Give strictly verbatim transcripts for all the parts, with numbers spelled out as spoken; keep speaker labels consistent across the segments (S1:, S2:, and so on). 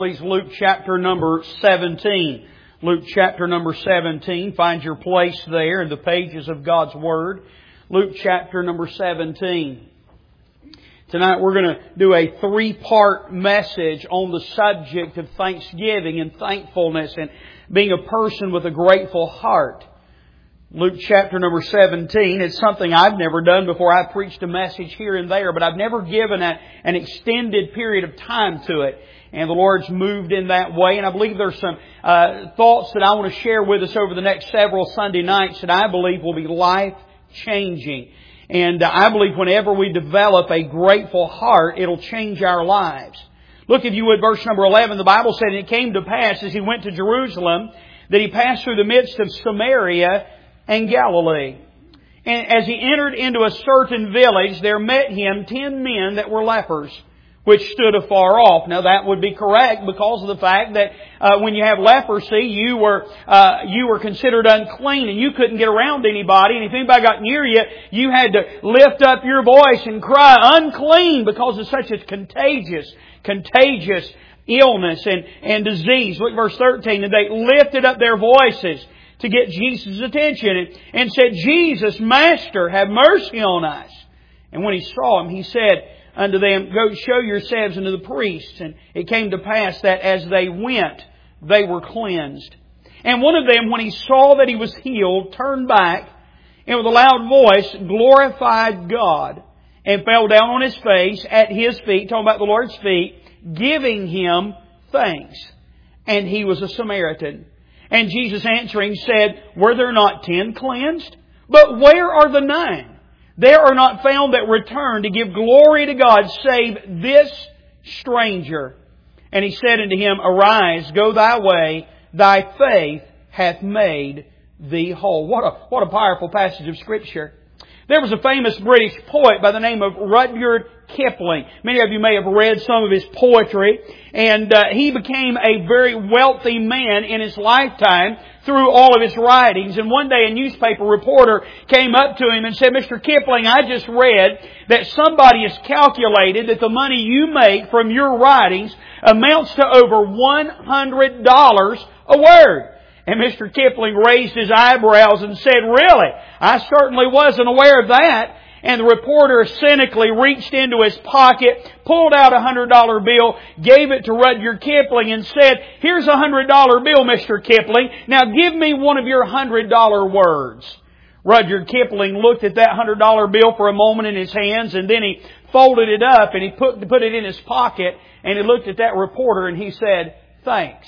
S1: Please, Luke chapter number seventeen. Luke chapter number seventeen. Find your place there in the pages of God's Word. Luke chapter number seventeen. Tonight we're going to do a three-part message on the subject of thanksgiving and thankfulness and being a person with a grateful heart. Luke chapter number seventeen. It's something I've never done before. I've preached a message here and there, but I've never given a, an extended period of time to it. And the Lord's moved in that way. And I believe there's some uh, thoughts that I want to share with us over the next several Sunday nights that I believe will be life-changing. And uh, I believe whenever we develop a grateful heart, it'll change our lives. Look, if you would, verse number eleven, the Bible said, "And it came to pass as he went to Jerusalem that he passed through the midst of Samaria and Galilee. And as he entered into a certain village, there met him ten men that were lepers, which stood afar off." Now that would be correct because of the fact that uh, when you have leprosy, you were uh, you were considered unclean and you couldn't get around anybody. And if anybody got near you, you had to lift up your voice and cry, "Unclean," because of such a contagious, contagious illness and, and disease. Look at verse thirteen. "And they lifted up their voices to get Jesus' attention and, and said, 'Jesus, Master, have mercy on us.' And when he saw him, he said unto them, 'Go show yourselves unto the priests.' And it came to pass that as they went, they were cleansed. And one of them, when he saw that he was healed, turned back, and with a loud voice glorified God, and fell down on his face at his feet," talking about the Lord's feet, "giving him thanks. And he was a Samaritan. And Jesus answering said, 'Were there not ten cleansed? But where are the nine? There are not found that return to give glory to God, save this stranger.' And he said unto him, 'Arise, go thy way, thy faith hath made thee whole.'" What a, what a powerful passage of Scripture. There was a famous British poet by the name of Rudyard Kipling. Many of you may have read some of his poetry. And uh, he became a very wealthy man in his lifetime through all of his writings. And one day a newspaper reporter came up to him and said, "Mister Kipling, I just read that somebody has calculated that the money you make from your writings amounts to over one hundred dollars a word." And Mister Kipling raised his eyebrows and said, "Really? I certainly wasn't aware of that." And the reporter cynically reached into his pocket, pulled out a one hundred dollar bill, gave it to Rudyard Kipling and said, "Here's a one hundred dollar bill, Mister Kipling. Now give me one of your one hundred dollar words." Rudyard Kipling looked at that one hundred dollar bill for a moment in his hands, and then he folded it up and he put, put it in his pocket, and he looked at that reporter and he said, "Thanks."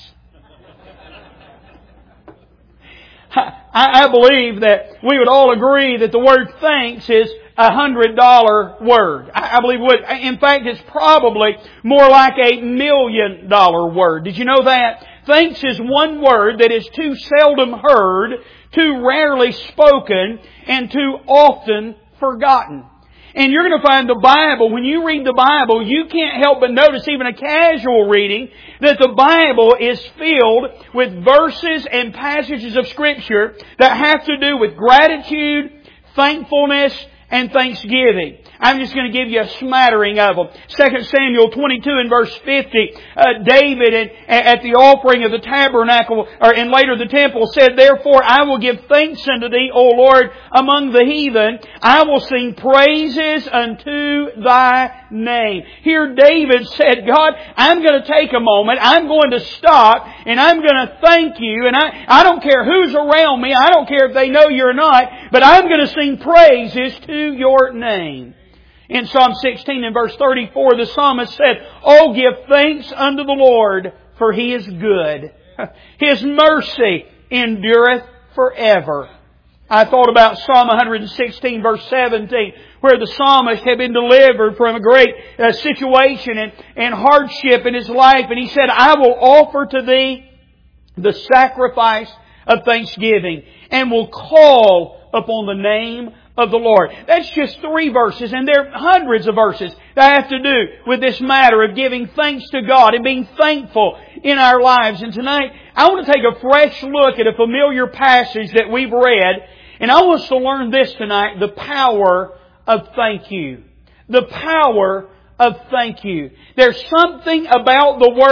S1: I believe that we would all agree that the word thanks is a hundred dollar word. I believe it would. In fact, it's probably more like a million dollar word. Did you know that? Thanks is one word that is too seldom heard, too rarely spoken, and too often forgotten. And you're going to find the Bible, when you read the Bible, you can't help but notice, even a casual reading, that the Bible is filled with verses and passages of Scripture that have to do with gratitude, thankfulness, and thanksgiving. I'm just going to give you a smattering of them. Second Samuel twenty-two and verse fifty, uh, David at, at the offering of the tabernacle, or and later the temple, said, "Therefore I will give thanks unto Thee, O Lord, among the heathen. I will sing praises unto Thy name." Here David said, "God, I'm going to take a moment. I'm going to stop and I'm going to thank You. And I, I don't care who's around me. I don't care if they know You or not. But I'm going to sing praises to Your name." In Psalm sixteen and verse thirty-four, the psalmist said, "Oh, give thanks unto the Lord, for He is good. His mercy endureth forever." I thought about Psalm one sixteen verse seventeen, where the psalmist had been delivered from a great uh, situation and, and hardship in his life. And he said, "I will offer to Thee the sacrifice of thanksgiving and will call upon the name of the Lord." That's just three verses, and there are hundreds of verses that have to do with this matter of giving thanks to God and being thankful in our lives. And tonight, I want to take a fresh look at a familiar passage that we've read, and I want us to learn this tonight, the power of thank you. The power of thank you. There's something about the word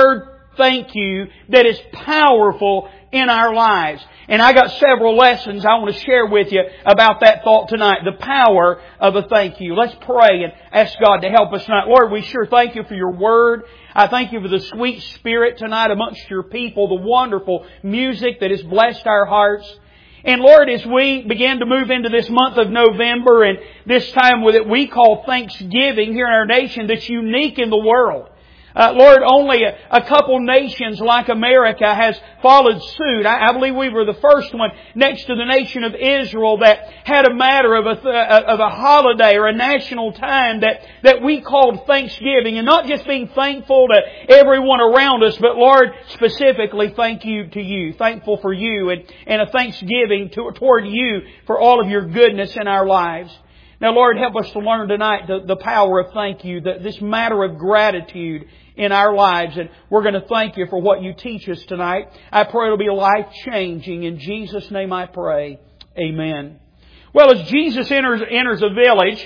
S1: thank you that is powerful in our lives. And I got several lessons I want to share with you about that thought tonight. The power of a thank you. Let's pray and ask God to help us tonight. Lord, we sure thank you for your Word. I thank you for the sweet Spirit tonight amongst your people, the wonderful music that has blessed our hearts. And Lord, as we begin to move into this month of November and this time that we call Thanksgiving here in our nation that's unique in the world. Uh, Lord, only a, a couple nations like America has followed suit. I, I believe we were the first one next to the nation of Israel that had a matter of a, of a holiday or a national time that, that we called Thanksgiving. And not just being thankful to everyone around us, but Lord, specifically thank you to you. Thankful for you and, and a thanksgiving to, toward you for all of your goodness in our lives. Now, Lord, help us to learn tonight the, the power of thank you, the, this matter of gratitude in our lives. And we're going to thank you for what you teach us tonight. I pray it'll be life-changing. In Jesus' name I pray. Amen. Well, as Jesus enters, enters a village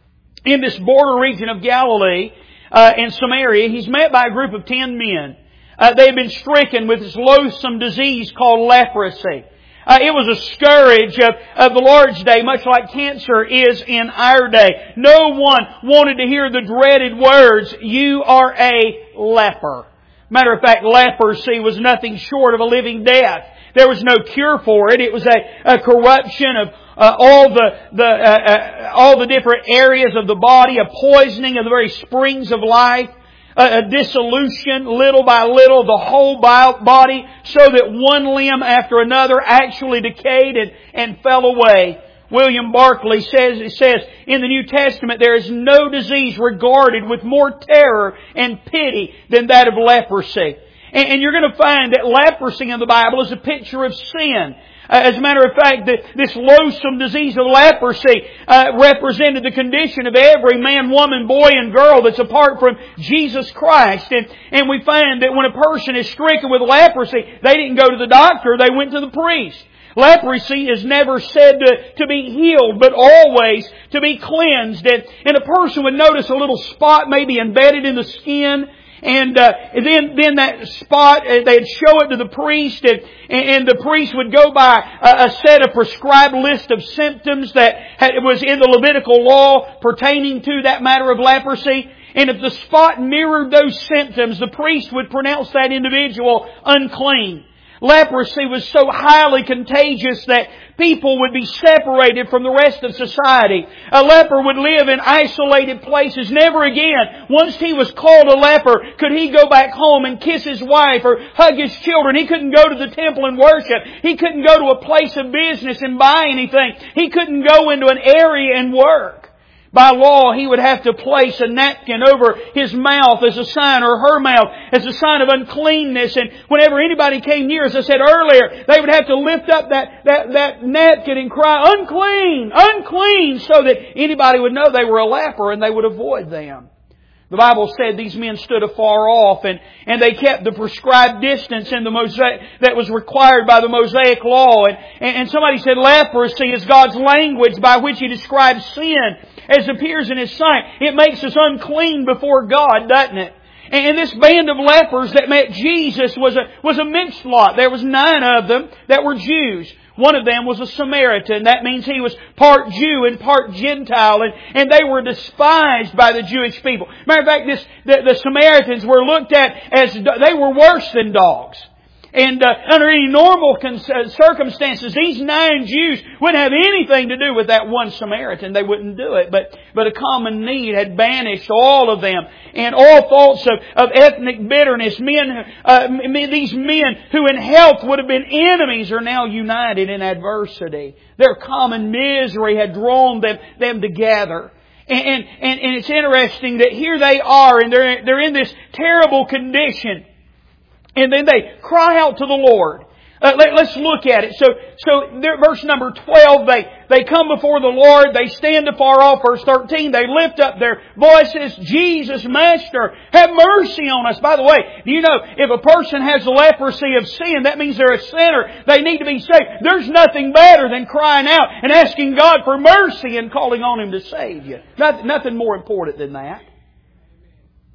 S1: in this border region of Galilee, uh, in Samaria, He's met by a group of ten men. Uh, they have been stricken with this loathsome disease called leprosy. Uh, it was a scourge of, of the Lord's day, much like cancer is in our day. No one wanted to hear the dreaded words, "You are a leper." Matter of fact, leprosy was nothing short of a living death. There was no cure for it. It was a, a corruption of uh, all the, the uh, uh, all the different areas of the body, a poisoning of the very springs of life. A dissolution, little by little, the whole body, so that one limb after another actually decayed and, and fell away. William Barclay says, it says, in the New Testament, there is no disease regarded with more terror and pity than that of leprosy. And, and you're going to find that leprosy in the Bible is a picture of sin. Uh, as a matter of fact, the, this loathsome disease of leprosy uh, represented the condition of every man, woman, boy, and girl that's apart from Jesus Christ. And, and we find that when a person is stricken with leprosy, they didn't go to the doctor, they went to the priest. Leprosy is never said to, to be healed, but always to be cleansed. And, and a person would notice a little spot maybe embedded in the skin. And uh, then, then that spot, uh, they'd show it to the priest, and, and the priest would go by a, a set of prescribed list of symptoms that had, was in the Levitical law pertaining to that matter of leprosy. And if the spot mirrored those symptoms, the priest would pronounce that individual unclean. Leprosy was so highly contagious that people would be separated from the rest of society. A leper would live in isolated places. Never again, once he was called a leper, could he go back home and kiss his wife or hug his children. He couldn't go to the temple and worship. He couldn't go to a place of business and buy anything. He couldn't go into an area and work. By law, he would have to place a napkin over his mouth as a sign, or her mouth, as a sign of uncleanness. And whenever anybody came near, as I said earlier, they would have to lift up that, that, that napkin and cry, "Unclean! Unclean!" so that anybody would know they were a leper and they would avoid them. The Bible said these men stood afar off, and, and they kept the prescribed distance in the Mosaic, that was required by the Mosaic law. And, and somebody said leprosy is God's language by which He describes sin as appears in His sight. It makes us unclean before God, doesn't it? And this band of lepers that met Jesus was a, was a mixed lot. There was nine of them that were Jews. One of them was a Samaritan. That means he was part Jew and part Gentile. And, and they were despised by the Jewish people. Matter of fact, this, the, the Samaritans were looked at as, they were worse than dogs. And uh, under any normal cons- circumstances, these nine Jews wouldn't have anything to do with that one Samaritan. They wouldn't do it. But but a common need had banished all of them. And all thoughts of, of ethnic bitterness. Men, uh, these men who in health would have been enemies are now united in adversity. Their common misery had drawn them, them together. And, and, and it's interesting that here they are, and they're, they're in this terrible condition. And then they cry out to the Lord. Uh, let, let's look at it. So, so there, verse number twelve, they, they come before the Lord. They stand afar off. Verse thirteen, they lift up their voices. "Jesus, Master, have mercy on us." By the way, do you know, if a person has leprosy of sin, that means they're a sinner. They need to be saved. There's nothing better than crying out and asking God for mercy and calling on Him to save you. Nothing, nothing more important than that.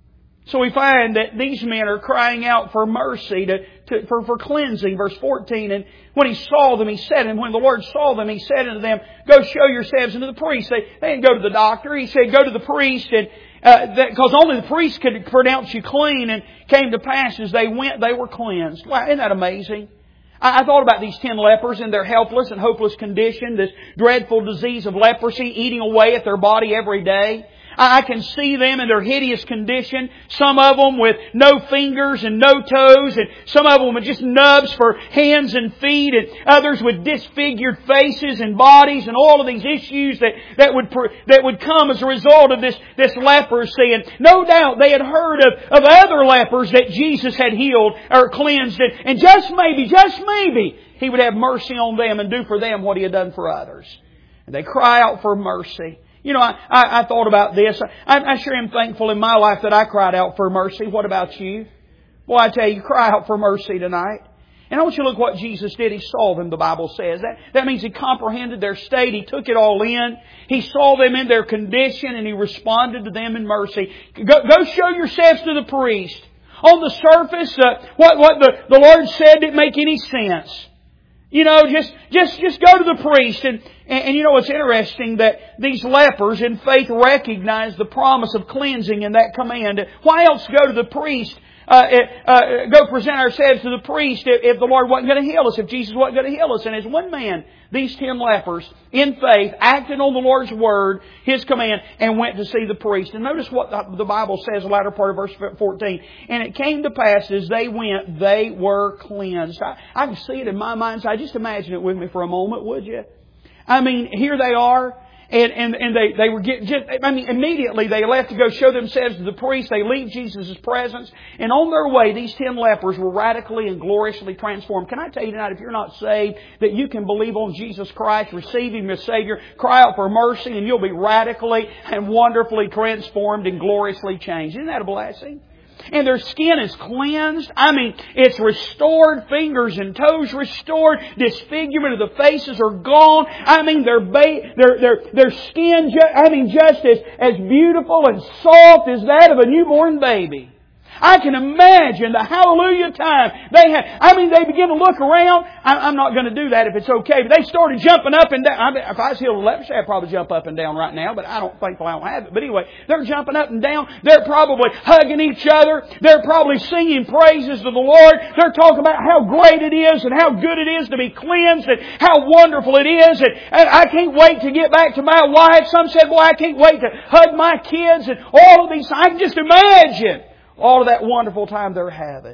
S1: So we find that these men are crying out for mercy, to, to, for, for cleansing. Verse fourteen, and when He saw them, He said, and when the Lord saw them, He said unto them, go show yourselves unto the priest. They, they didn't go to the doctor. He said, go to the priest, and uh, that, because only the priest could pronounce you clean. And came to pass as they went, they were cleansed. Wow, isn't that amazing? I, I thought about these ten lepers in their helpless and hopeless condition, this dreadful disease of leprosy eating away at their body every day. I can see them in their hideous condition. Some of them with no fingers and no toes, and some of them with just nubs for hands and feet, and others with disfigured faces and bodies, and all of these issues that, that would that would come as a result of this, this leprosy. And no doubt they had heard of, of other lepers that Jesus had healed or cleansed, and, and just maybe, just maybe, He would have mercy on them and do for them what He had done for others. And they cry out for mercy. You know, I, I, I thought about this. I, I sure am thankful in my life that I cried out for mercy. What about you? Well, I tell you, cry out for mercy tonight. And I want you to look what Jesus did. He saw them, the Bible says. That, that means He comprehended their state. He took it all in. He saw them in their condition, and He responded to them in mercy. Go, go show yourselves to the priest. On the surface, uh, what, what the, the Lord said didn't make any sense. You know, just, just, just go to the priest. And, and, and you know, it's interesting that these lepers in faith recognized the promise of cleansing in that command. Why else go to the priest? Uh, uh, go present ourselves to the priest if, if the Lord wasn't going to heal us, if Jesus wasn't going to heal us. And as one man, these ten lepers, in faith, acted on the Lord's Word, His command, and went to see the priest. And notice what the, the Bible says, the latter part of verse fourteen. And it came to pass as they went, they were cleansed. I, I can see it in my mind, so I just imagine it with me for a moment, would you? I mean, here they are. And, and, and they, they were getting, just, I mean, immediately they left to go show themselves to the priest. They leave Jesus' presence. And on their way, these ten lepers were radically and gloriously transformed. Can I tell you tonight, if you're not saved, that you can believe on Jesus Christ, receive Him as Savior, cry out for mercy, and you'll be radically and wonderfully transformed and gloriously changed. Isn't that a blessing? And their skin is cleansed. I mean, it's restored. Fingers and toes restored. Disfigurement of the faces are gone. I mean, their ba- their their their skin, ju- I mean, just as, as beautiful and soft as that of a newborn baby. I can imagine the hallelujah time they had. I mean, they began to look around. I'm not going to do that if it's okay, but they started jumping up and down. I mean, if I was healed of leprosy, I'd probably jump up and down right now, but I don't think I don't have it. But anyway, they're jumping up and down. They're probably hugging each other. They're probably singing praises to the Lord. They're talking about how great it is and how good it is to be cleansed and how wonderful it is. And, and I can't wait to get back to my wife. Some said, boy, I can't wait to hug my kids and all of these. I can just imagine all of that wonderful time they're having.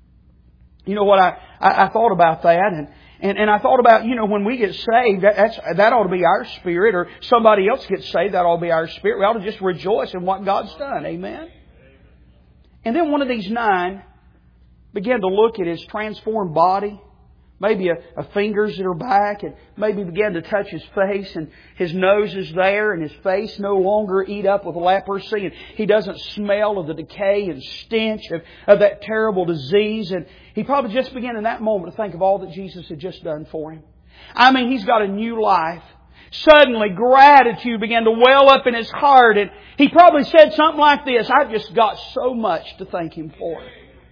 S1: You know what, I, I, I thought about that, and, and, and I thought about, you know, when we get saved, that, that's, that ought to be our spirit, or somebody else gets saved, that ought to be our spirit. We ought to just rejoice in what God's done. Amen? And then one of these nine began to look at his transformed body, maybe a, a fingers that are back, and maybe began to touch his face, and his nose is there, and his face no longer eat up with leprosy, and he doesn't smell of the decay and stench of, of that terrible disease. And he probably just began in that moment to think of all that Jesus had just done for him. I mean, he's got a new life. Suddenly, gratitude began to well up in his heart, and he probably said something like this, I've just got so much to thank Him for.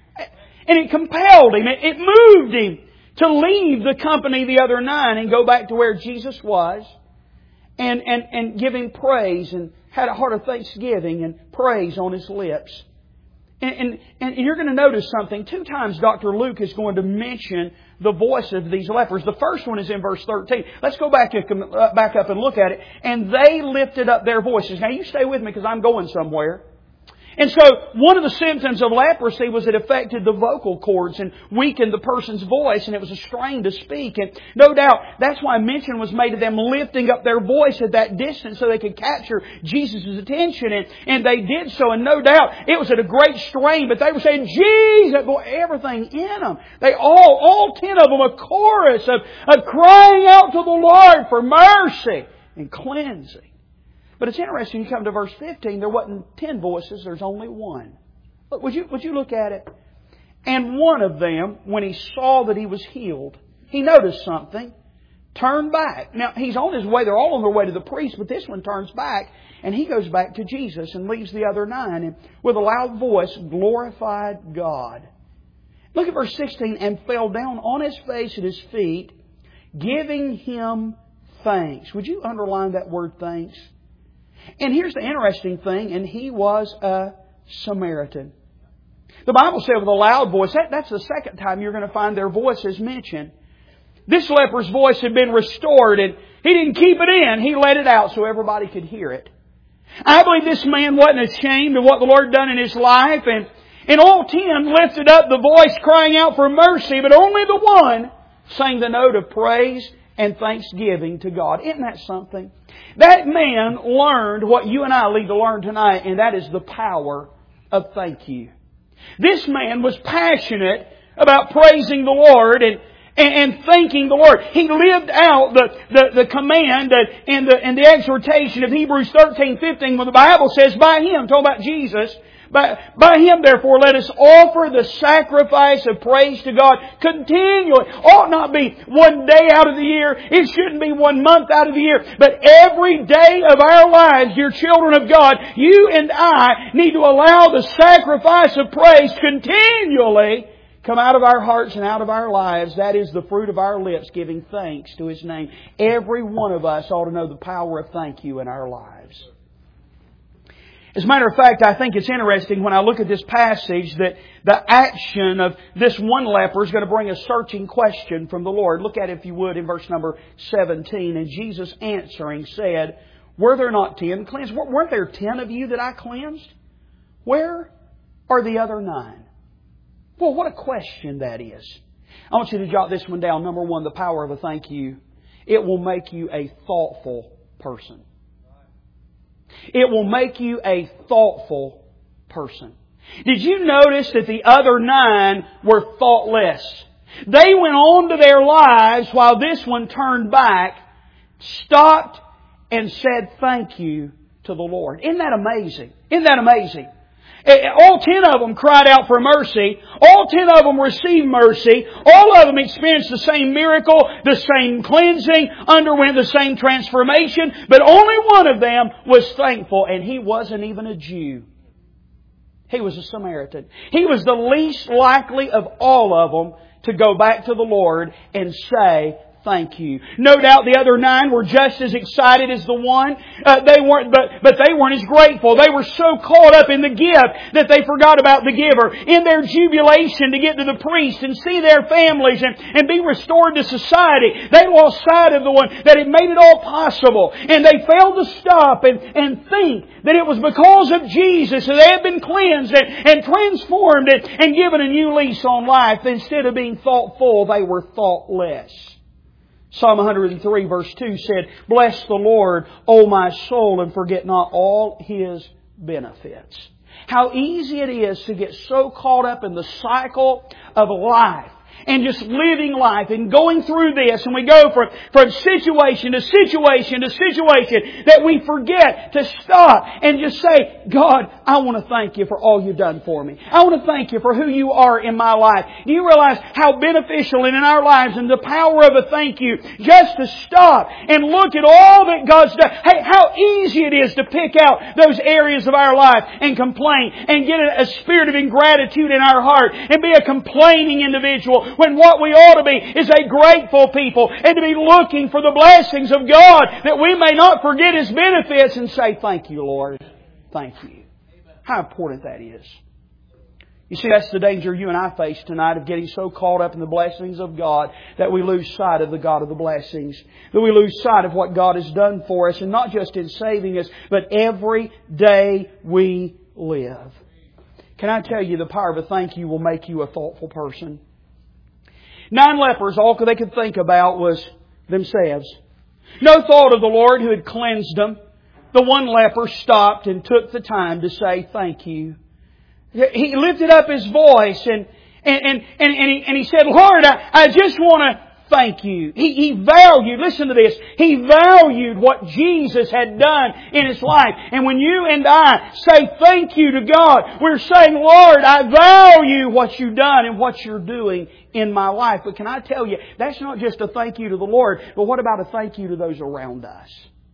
S1: And it compelled him, it, it moved him to leave the company of the other nine and go back to where Jesus was and, and, and give Him praise, and had a heart of thanksgiving and praise on his lips. And, and, and you're going to notice something. Two times Doctor Luke is going to mention the voice of these lepers. The first one is in verse thirteen. Let's go back, uh, back up and look at it. And they lifted up their voices. Now you stay with me because I'm going somewhere. And so one of the symptoms of leprosy was it affected the vocal cords and weakened the person's voice, and it was a strain to speak. And no doubt that's why mention was made of them lifting up their voice at that distance so they could capture Jesus' attention. And, and they did so, and no doubt it was at a great strain, but they were saying, Jesus, boy, everything in them. They all, all ten of them, a chorus of, of crying out to the Lord for mercy and cleansing. But it's interesting, you come to verse fifteen, there wasn't ten voices, there's only one. Look, would you, would you look at it? And one of them, when he saw that he was healed, he noticed something, turned back. Now, he's on his way. They're all on their way to the priest, but this one turns back, and he goes back to Jesus and leaves the other nine, and with a loud voice glorified God. Look at verse sixteen. And fell down on his face at his feet, giving Him thanks. Would you underline that word thanks? And here's the interesting thing, and he was a Samaritan. The Bible said with a loud voice, that, that's the second time you're going to find their voices mentioned. This leper's voice had been restored, and he didn't keep it in. He let it out so everybody could hear it. I believe this man wasn't ashamed of what the Lord had done in his life, and, and all ten lifted up the voice crying out for mercy, but only the one sang the note of praise and thanksgiving to God. Isn't that something? That man learned what you and I need to learn tonight, and that is the power of thank you. This man was passionate about praising the Lord and, and, and thanking the Lord. He lived out the, the, the command and the, and the exhortation of Hebrews thirteen fifteen when the Bible says, by Him, talking about Jesus, By, by Him, therefore, let us offer the sacrifice of praise to God continually. Ought not be one day out of the year. It shouldn't be one month out of the year. But every day of our lives, dear children of God, you and I need to allow the sacrifice of praise continually come out of our hearts and out of our lives. That is the fruit of our lips, giving thanks to His name. Every one of us ought to know the power of thank you in our lives. As a matter of fact, I think it's interesting when I look at this passage that the action of this one leper is going to bring a searching question from the Lord. Look at it, if you would, in verse number seventeen. And Jesus answering said, were there not ten cleansed? Weren't there ten of you that I cleansed? Where are the other nine? Well, what a question that is. I want you to jot this one down. Number one, the power of a thank you. It will make you a thoughtful person. It will make you a thoughtful person. Did you notice that the other nine were thoughtless? They went on to their lives while this one turned back, stopped, and said thank you to the Lord. Isn't that amazing? Isn't that amazing? All ten of them cried out for mercy. All ten of them received mercy. All of them experienced the same miracle, the same cleansing, underwent the same transformation. But only one of them was thankful, and he wasn't even a Jew. He was a Samaritan. He was the least likely of all of them to go back to the Lord and say, thank you. No doubt the other nine were just as excited as the one. Uh, they weren't, but, but they weren't as grateful. They were so caught up in the gift that they forgot about the giver. In their jubilation to get to the priest and see their families and, and be restored to society, they lost sight of the one that had made it all possible. And they failed to stop and, and think that it was because of Jesus that they had been cleansed and, and transformed and, and given a new lease on life. Instead of being thoughtful, they were thoughtless. Psalm one hundred three verse two said, bless the Lord, O my soul, and forget not all His benefits. How easy it is to get so caught up in the cycle of life and just living life and going through this, and we go from, from situation to situation to situation that we forget to stop and just say, God, I want to thank You for all You've done for me. I want to thank You for who You are in my life. Do you realize how beneficial in our lives and the power of a thank you just to stop and look at all that God's done? Hey, how easy it is to pick out those areas of our life and complain and get a, a spirit of ingratitude in our heart and be a complaining individual, when what we ought to be is a grateful people and to be looking for the blessings of God, that we may not forget His benefits and say, thank You, Lord. Thank You. How important that is. You see, that's the danger you and I face tonight, of getting so caught up in the blessings of God that we lose sight of the God of the blessings. That we lose sight of what God has done for us, and not just in saving us, but every day we live. Can I tell you, the power of a thank you will make you a thoughtful person. Nine lepers, all they could think about was themselves. No thought of the Lord who had cleansed them. The one leper stopped and took the time to say thank you. He lifted up his voice and, and, and, and, and, he, and he said, Lord, I, I just want to thank you. He, he valued, listen to this, He valued what Jesus had done in His life. And when you and I say thank you to God, we're saying, Lord, I value what you've done and what you're doing in my life. But can I tell you, that's not just a thank you to the Lord, but what about a thank you to those around us?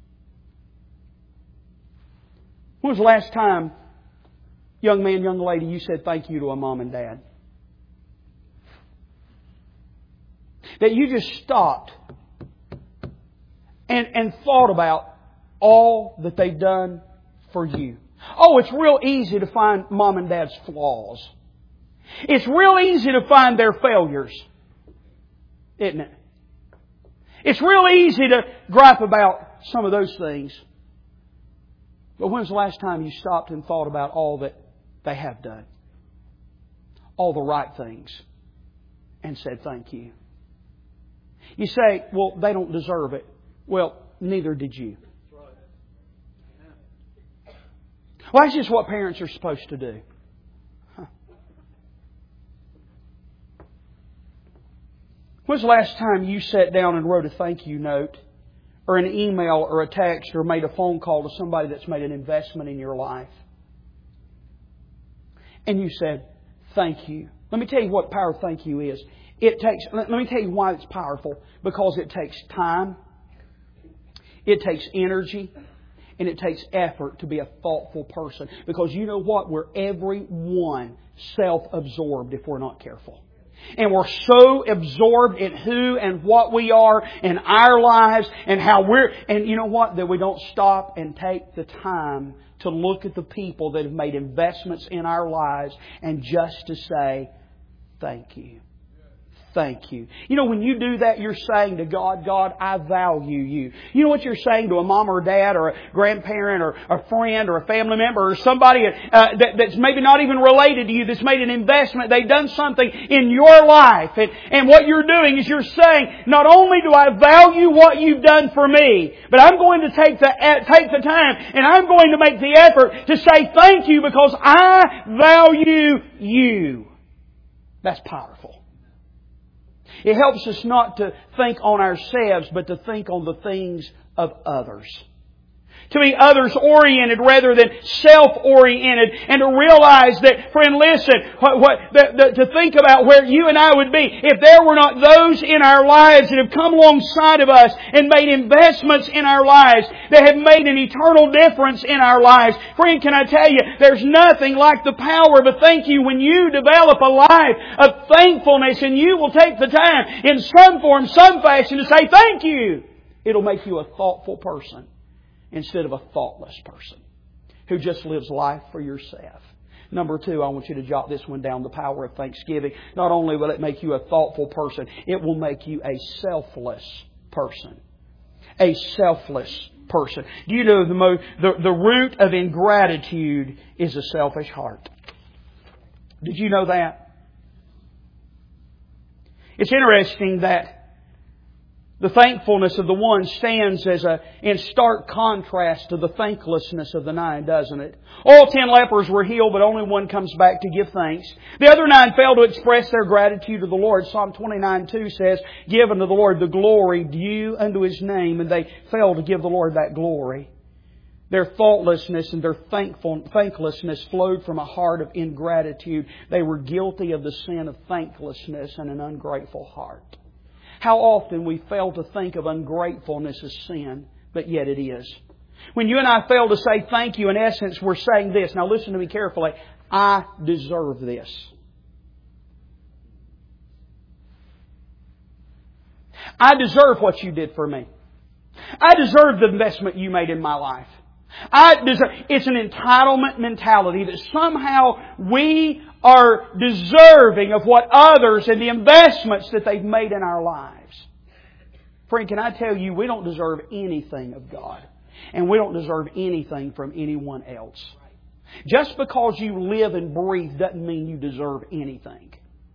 S1: When was the last time, young man, young lady, you said thank you to a mom and dad? That you just stopped and, and thought about all that they've done for you. Oh, it's real easy to find mom and dad's flaws. It's real easy to find their failures, isn't it? It's real easy to gripe about some of those things. But when's the last time you stopped and thought about all that they have done? All the right things. And said thank you. You say, well, they don't deserve it. Well, neither did you. Well, that's just what parents are supposed to do. Huh. When's the last time you sat down and wrote a thank you note, or an email, or a text, or made a phone call to somebody that's made an investment in your life? And you said, thank you. Let me tell you what power thank you is. It takes, let me tell you why it's powerful. Because it takes time, it takes energy, and it takes effort to be a thoughtful person. Because you know what? We're everyone self-absorbed if we're not careful. And we're so absorbed in who and what we are in our lives and how we're... And you know what? That we don't stop and take the time to look at the people that have made investments in our lives and just to say, thank you. Thank you. You know, when you do that, you're saying to God, God, I value you. You know what you're saying to a mom or dad or a grandparent or a friend or a family member or somebody uh, that, that's maybe not even related to you, that's made an investment. They've done something in your life. And, and what you're doing is you're saying, not only do I value what you've done for me, but I'm going to take the, uh, take the time and I'm going to make the effort to say thank you because I value you. That's powerful. It helps us not to think on ourselves, but to think on the things of others. To be others-oriented rather than self-oriented. And to realize that, friend, listen, what, what, the, the, to think about where you and I would be if there were not those in our lives that have come alongside of us and made investments in our lives that have made an eternal difference in our lives. Friend, can I tell you, there's nothing like the power of a thank you when you develop a life of thankfulness and you will take the time in some form, some fashion to say thank you. It'll make you a thoughtful person instead of a thoughtless person who just lives life for yourself. Number two, I want you to jot this one down, the power of thanksgiving. Not only will it make you a thoughtful person, it will make you a selfless person. A selfless person. Do you know the, mo- the, the root of ingratitude is a selfish heart? Did you know that? It's interesting that the thankfulness of the one stands as a in stark contrast to the thanklessness of the nine, doesn't it? All ten lepers were healed, but only one comes back to give thanks. The other nine failed to express their gratitude to the Lord. Psalm twenty-nine two says, give unto the Lord the glory due unto His name, and they failed to give the Lord that glory. Their thoughtlessness and their thankful, thanklessness flowed from a heart of ingratitude. They were guilty of the sin of thanklessness and an ungrateful heart. How often we fail to think of ungratefulness as sin, but yet it is. When you and I fail to say thank you, in essence, we're saying this. Now listen to me carefully. I deserve this. I deserve what you did for me. I deserve the investment you made in my life. I deserve. It's an entitlement mentality that somehow we are deserving of what others and the investments that they've made in our lives. Friend, can I tell you, we don't deserve anything of God. And we don't deserve anything from anyone else. Just because you live and breathe doesn't mean you deserve anything.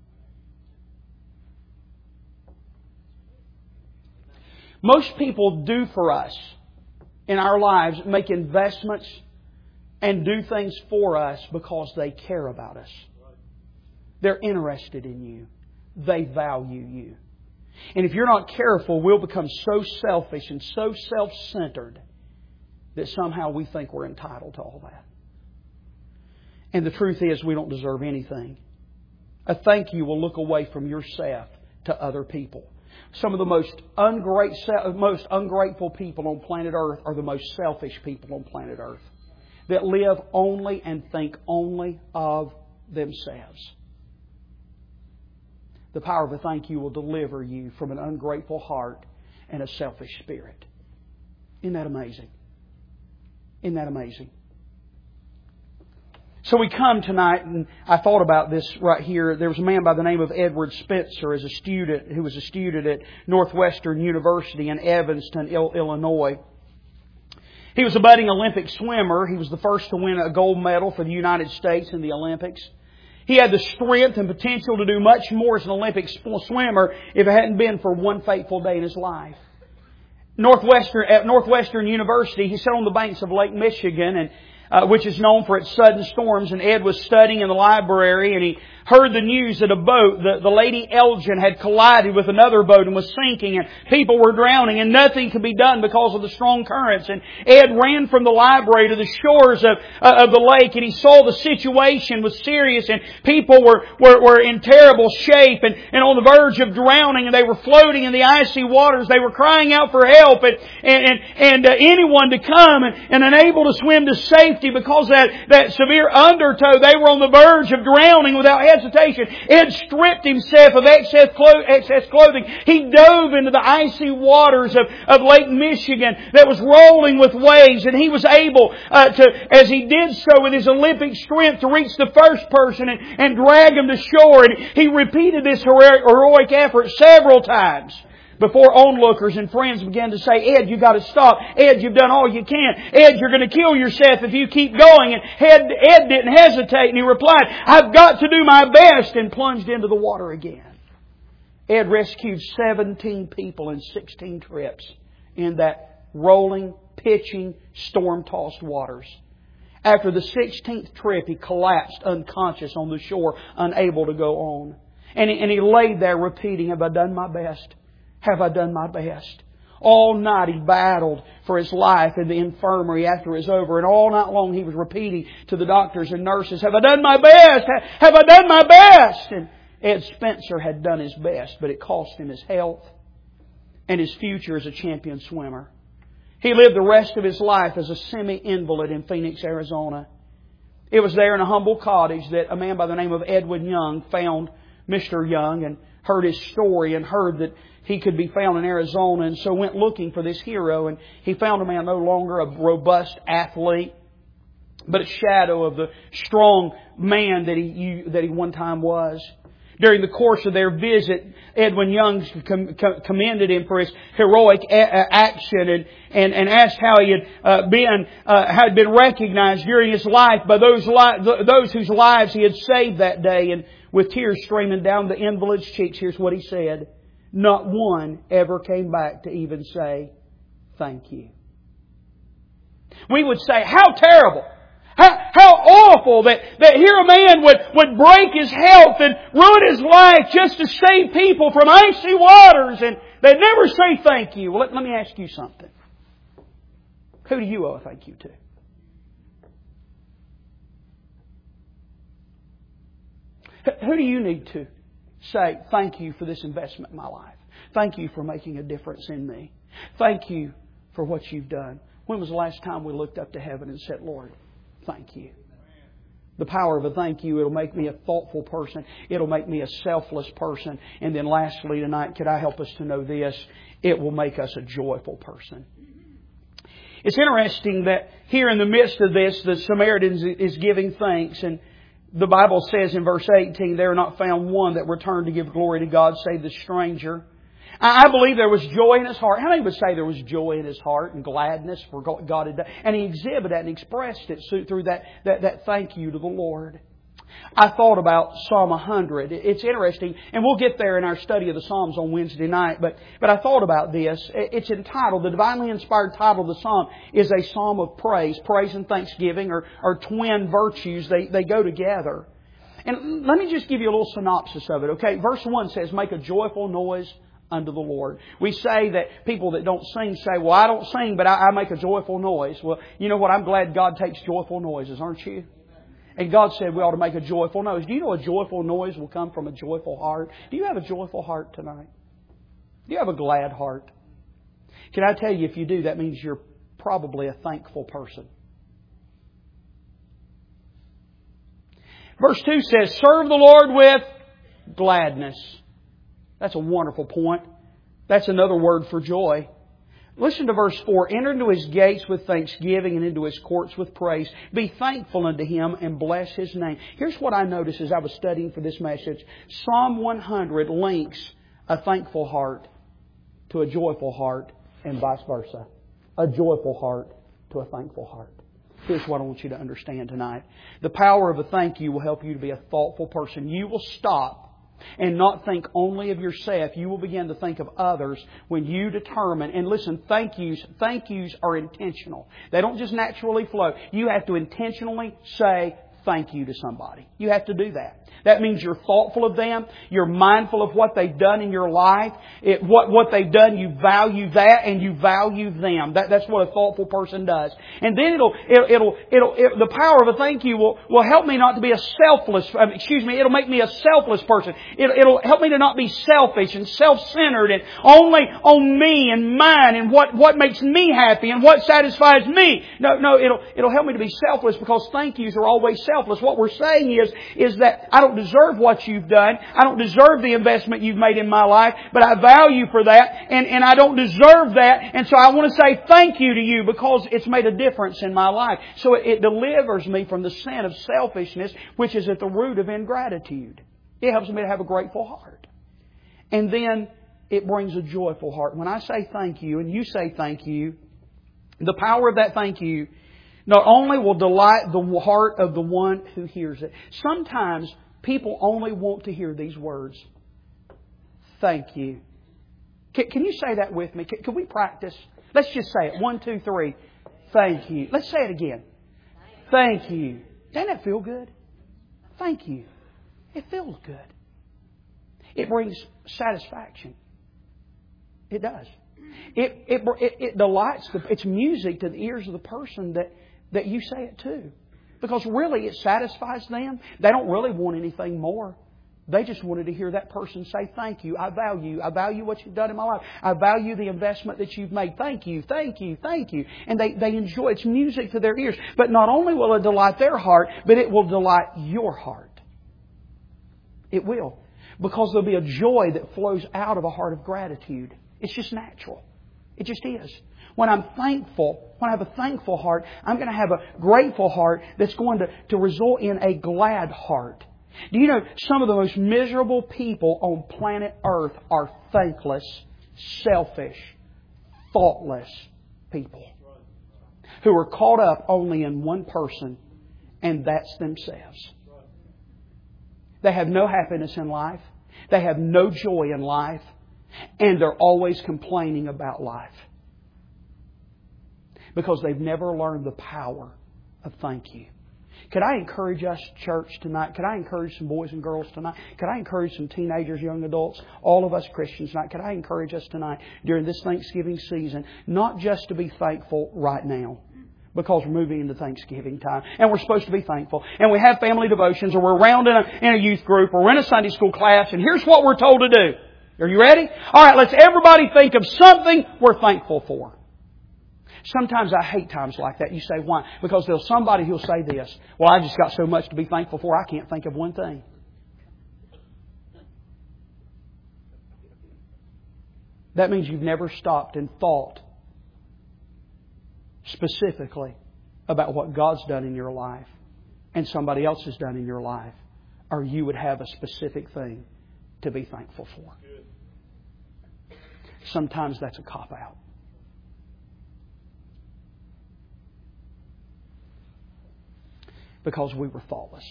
S1: Most people do for us in our lives, make investments and do things for us because they care about us. They're interested in you. They value you. And if you're not careful, we'll become so selfish and so self-centered that somehow we think we're entitled to all that. And the truth is, we don't deserve anything. A thank you will look away from yourself to other people. Some of the most, ungrate, most ungrateful people on planet Earth are the most selfish people on planet Earth, that live only and think only of themselves. The power of a thank you will deliver you from an ungrateful heart and a selfish spirit. Isn't that amazing? Isn't that amazing? So we come tonight, and I thought about this right here. There was a man by the name of Edward Spencer as a student, who was a student at Northwestern University in Evanston, Illinois. He was a budding Olympic swimmer. He was the first to win a gold medal for the United States in the Olympics. He had the strength and potential to do much more as an Olympic swimmer if it hadn't been for one fateful day in his life. Northwestern, at Northwestern University, he sat on the banks of Lake Michigan, and Uh, which is known for its sudden storms. And Ed was studying in the library, and he heard the news that a boat, the, the Lady Elgin, had collided with another boat and was sinking, and people were drowning, and nothing could be done because of the strong currents. And Ed ran from the library to the shores of, uh, of the lake, and he saw the situation was serious, and people were, were, were in terrible shape and, and on the verge of drowning, and they were floating in the icy waters. They were crying out for help, and, and, and, and uh, anyone to come and, and unable to swim to safety because that, that severe undertow. They were on the verge of drowning without hesitation. Ed stripped himself of excess, clo- excess clothing. He dove into the icy waters of, of Lake Michigan that was rolling with waves, and he was able uh, to, as he did so with his Olympic strength, to reach the first person and, and drag him to shore. And he repeated this heroic, heroic effort several times before onlookers and friends began to say, Ed, you've got to stop. Ed, you've done all you can. Ed, you're going to kill yourself if you keep going. And Ed, Ed didn't hesitate, and he replied, I've got to do my best, and plunged into the water again. Ed rescued seventeen people in sixteen trips in that rolling, pitching, storm-tossed waters. After the sixteenth trip, he collapsed unconscious on the shore, unable to go on. And he, and he laid there repeating, have I done my best? Have I done my best? All night he battled for his life in the infirmary after it was over. And all night long he was repeating to the doctors and nurses, have I done my best? Have I done my best? And Ed Spencer had done his best, but it cost him his health and his future as a champion swimmer. He lived the rest of his life as a semi-invalid in Phoenix, Arizona. It was there in a humble cottage that a man by the name of Edwin Young found Mister Young and heard his story and heard that he could be found in Arizona, and so went looking for this hero. And he found a man no longer a robust athlete, but a shadow of the strong man that he that he one time was. During the course of their visit, Edwin Young com- com- commended him for his heroic a- action and, and, and asked how he had uh, been uh, had been recognized during his life by those li- those whose lives he had saved that day. And with tears streaming down the invalid's cheeks, here's what he said. Not one ever came back to even say, thank you. We would say, how terrible! How, how awful that, that here a man would, would break his health and ruin his life just to save people from icy waters, and they'd never say thank you. Well, let, let me ask you something. Who do you owe a thank you to? Who do you need to say, thank you for this investment in my life? Thank you for making a difference in me. Thank you for what you've done. When was the last time we looked up to heaven and said, Lord, thank you? The power of a thank you, it'll make me a thoughtful person. It'll make me a selfless person. And then lastly tonight, could I help us to know this? It will make us a joyful person. It's interesting that here in the midst of this, the Samaritan is giving thanks. And the Bible says in verse eighteen, there are not found one that returned to give glory to God save the stranger. I believe there was joy in his heart. How many would say there was joy in his heart and gladness for what God had done? And he exhibited that and expressed it through that, that, that thank you to the Lord. I thought about Psalm one hundred. It's interesting, and we'll get there in our study of the Psalms on Wednesday night, but, but I thought about this. It's entitled, the divinely inspired title of the Psalm is a Psalm of praise. Praise and thanksgiving are, are twin virtues. They, they go together. And let me just give you a little synopsis of it, okay? Verse one says, make a joyful noise unto the Lord. We say that people that don't sing say, well, I don't sing, but I, I make a joyful noise. Well, you know what? I'm glad God takes joyful noises, aren't you? And God said we ought to make a joyful noise. Do you know a joyful noise will come from a joyful heart? Do you have a joyful heart tonight? Do you have a glad heart? Can I tell you, if you do, that means you're probably a thankful person. Verse two says, serve the Lord with gladness. That's a wonderful point. That's another word for joy. Listen to verse four. Enter into His gates with thanksgiving and into His courts with praise. Be thankful unto Him and bless His name. Here's what I noticed as I was studying for this message. Psalm one hundred links a thankful heart to a joyful heart and vice versa. A joyful heart to a thankful heart. Here's what I want you to understand tonight. The power of a thank you will help you to be a thoughtful person. You will stop and not think only of yourself. You will begin to think of others when you determine. And listen, thank yous, thank yous are intentional. They don't just naturally flow. You have to intentionally say thank you to somebody. You have to do that. That means you're thoughtful of them. You're mindful of what they've done in your life. It, what, what they've done, you value that and you value them. That, that's what a thoughtful person does. And then it'll, it, it'll, it'll, it, the power of a thank you will, will help me not to be a selfless, um, excuse me, it'll make me a selfless person. It, it'll help me to not be selfish and self-centered and only on me and mine and what, what makes me happy and what satisfies me. No, no, it'll, it'll help me to be selfless because thank yous are always selfless. What we're saying is, is that I don't deserve what you've done. I don't deserve the investment you've made in my life, but I value for that, and, and I don't deserve that, and so I want to say thank you to you because it's made a difference in my life. So it, it delivers me from the sin of selfishness, which is at the root of ingratitude. It helps me to have a grateful heart. And then it brings a joyful heart. When I say thank you, and you say thank you, the power of that thank you not only will delight the heart of the one who hears it. Sometimes people only want to hear these words. Thank you. Can, can you say that with me? Can, can we practice? Let's just say it. One, two, three. Thank you. Let's say it again. Thank you. Doesn't that feel good? Thank you. It feels good. It brings satisfaction. It does. It, it, it, it delights, the, it's music to the ears of the person that, that you say it to. Because really it satisfies them. They don't really want anything more. They just wanted to hear that person say, thank you, I value you, I value what you've done in my life. I value the investment that you've made. Thank you, thank you, thank you. And they, they enjoy, it's music to their ears. But not only will it delight their heart, but it will delight your heart. It will. Because there'll be a joy that flows out of a heart of gratitude. It's just natural. It just is. When I'm thankful, when I have a thankful heart, I'm going to have a grateful heart that's going to, to result in a glad heart. Do you know some of the most miserable people on planet Earth are thankless, selfish, thoughtless people who are caught up only in one person, and that's themselves. They have no happiness in life. They have no joy in life. And they're always complaining about life. Because they've never learned the power of thank you. Could I encourage us, church, tonight? Could I encourage some boys and girls tonight? Could I encourage some teenagers, young adults, all of us Christians tonight? Could I encourage us tonight during this Thanksgiving season, not just to be thankful right now, because we're moving into Thanksgiving time, and we're supposed to be thankful, and we have family devotions, or we're around in a, in a youth group, or we're in a Sunday school class, and here's what we're told to do. Are you ready? All right, let's everybody think of something we're thankful for. Sometimes I hate times like that. You say, why? Because there's somebody who'll say this, well, I just got so much to be thankful for, I can't think of one thing. That means you've never stopped and thought specifically about what God's done in your life and somebody else has done in your life, or you would have a specific thing to be thankful for. Sometimes that's a cop-out. Because we were thoughtless.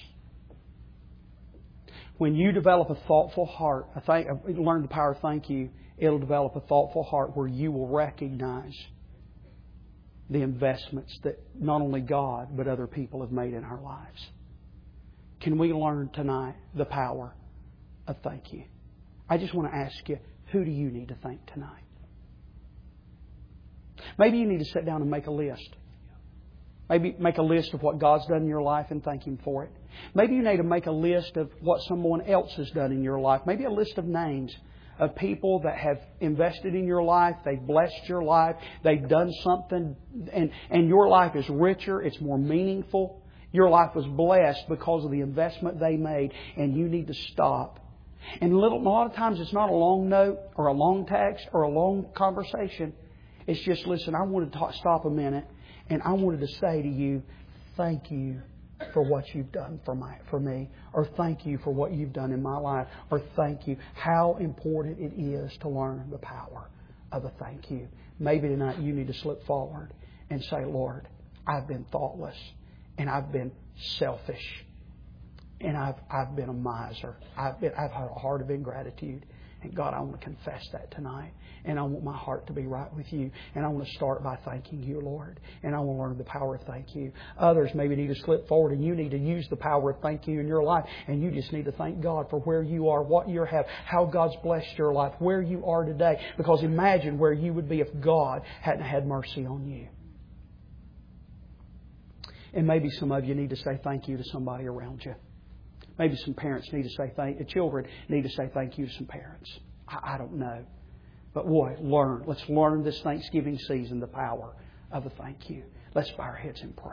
S1: When you develop a thoughtful heart, I think, learn the power of thank you, it'll develop a thoughtful heart where you will recognize the investments that not only God but other people have made in our lives. Can we learn tonight the power of thank you? I just want to ask you, Who do you need to thank tonight? Maybe you need to sit down and make a list. Maybe make a list of what God's done in your life and thank Him for it. Maybe you need to make a list of what someone else has done in your life. Maybe a list of names of people that have invested in your life. They've blessed your life. They've done something. And, and your life is richer. It's more meaningful. Your life was blessed because of the investment they made. And you need to stop. And a, little, a lot of times it's not a long note or a long text or a long conversation. It's just, listen, I want to talk, stop a minute. And I wanted to say to you, thank you for what you've done for my for me, or thank you for what you've done in my life, or thank you. How important it is to learn the power of a thank you. Maybe tonight you need to slip forward and say, Lord, I've been thoughtless, and I've been selfish, and I've I've been a miser. I've been I've had a heart of ingratitude. And God, I want to confess that tonight. And I want my heart to be right with You. And I want to start by thanking You, Lord. And I want to learn the power of thank you. Others maybe need to slip forward, and you need to use the power of thank you in your life. And you just need to thank God for where you are, what you have, how God's blessed your life, where you are today. Because imagine where you would be if God hadn't had mercy on you. And maybe some of you need to say thank you to somebody around you. Maybe some parents need to say thank you. Children need to say thank you to some parents. I, I don't know. But boy, learn. Let's learn this Thanksgiving season the power of a thank you. Let's bow our heads and pray.